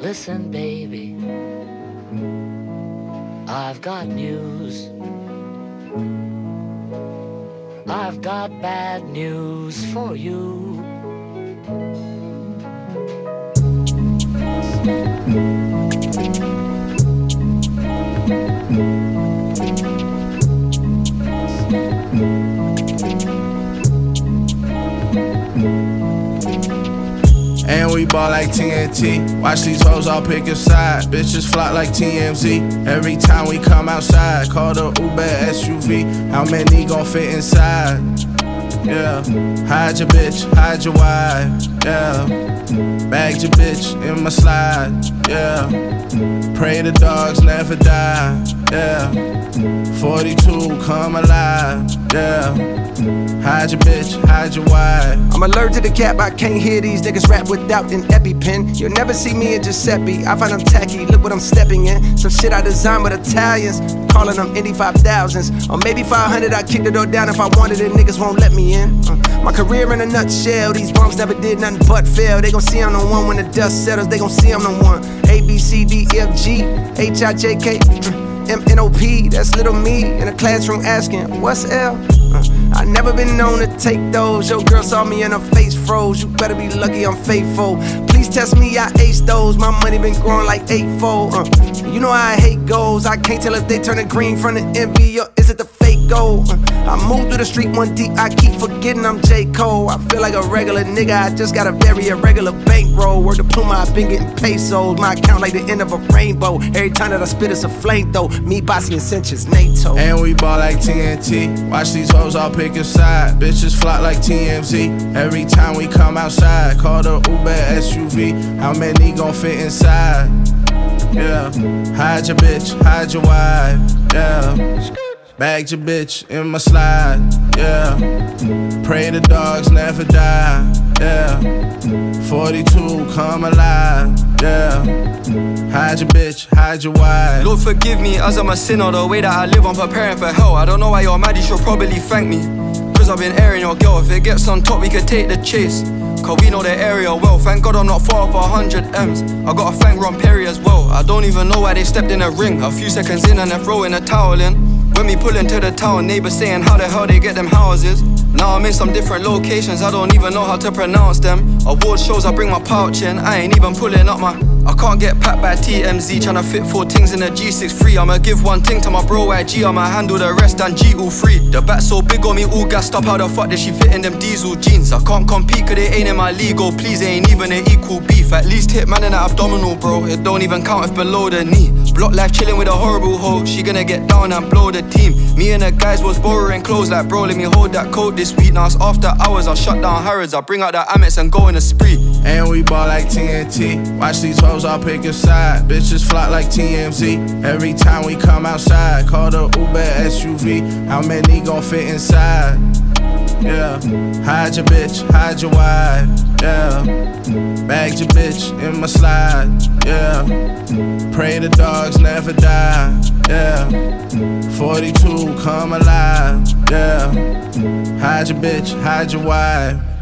Listen, baby, I've got news. I've got bad news for you. And we ball like TNT. Watch these hoes all pick a side. Bitches flock like TMZ. Every time we come outside, call the Uber SUV. How many gon' fit inside? Yeah. Hide your bitch, hide your wife. Yeah. Bagged your bitch in my slide. Yeah. Pray the dogs never die. Yeah. 42, come alive. Yeah. Hide your bitch, hide your wife. I'm allergic to cap, I can't hear these niggas rap without an EpiPen. You'll never see me in Giuseppe, I find them tacky, look what I'm stepping in. Some shit I designed with Italians, calling them Indy 5000s. Or maybe 500, I kick the door down if I wanted it, niggas won't let me in. My career in a nutshell, these bums never did nothing but fail. They gon' see I'm the one when the dust settles, they gon' see I'm the one. A, B, C, D, E, F, G, H, I, J, K, M, N, O, P. That's little me in a classroom asking, what's L? I never been known to take those. Your girl saw me and her face froze. You better be lucky I'm faithful. Please test me, I ace those. My money been growing like eightfold. You know how I hate goals. I can't tell if they turning green from the envy or is it the fake gold. I move through the street one deep. I keep forgetting I'm J. Cole. I feel like a regular nigga. I just got a very irregular bankroll. Word to Puma, I been getting pesos. My account like the end of a rainbow. Every time that I spit, it's a flame though. Me, Bossy, and Cinches, NATO. And we ball like TNT. Watch these hoes all pick a side. Bitches flock like TMZ. Every time we come outside, call the Uber SUV. How many gon' fit inside? Yeah. Hide your bitch, hide your wife. Yeah. Bagged your bitch in my slide. Yeah. Pray the dogs never die. Yeah. 42, come alive. Yeah. Hide your bitch, hide your wife. Lord forgive me as I'm a sinner. The way that I live, I'm preparing for hell. I don't know why you're mad, you should probably thank me. Cause I've been airing your girl. If it gets on top, we could take the chase. Cause we know the area well. Thank God I'm not far off 100 M's. I gotta thank Ron Perry as well. I don't even know why they stepped in the ring. A few seconds in and they're throwing a towel in. When we pull into the town, neighbors saying how the hell they get them houses. Now I'm in some different locations, I don't even know how to pronounce them. Award shows, I bring my pouch in, I ain't even pulling up my... I can't get packed by TMZ, tryna fit 4 things in a G63. I'ma give one thing to my bro YG, I'ma handle the rest and G all free. The back so big on me, all gassed up, how the fuck did she fit in them diesel jeans? I can't compete cause they ain't in my league, oh please, they ain't even an equal beef. At least hit man in that abdominal, bro, it don't even count if below the knee. Block life chilling with a horrible hoe, she gonna get down and blow the team. Me and the guys was borrowing clothes like bro, let me hold that coat this week. Now it's after hours, I'll shut down Harrods, I'll bring out the Amex and go in a spree. And we ball like TNT. Watch these hoes all pick a side. Bitches flock like TMZ. Every time we come outside, call the Uber SUV. How many gon' fit inside? Yeah. Hide your bitch, hide your wife. Yeah. Bagged your bitch in my slide. Yeah. Pray the dogs never die. Yeah. 42, come alive. Yeah. Hide your bitch, hide your wife.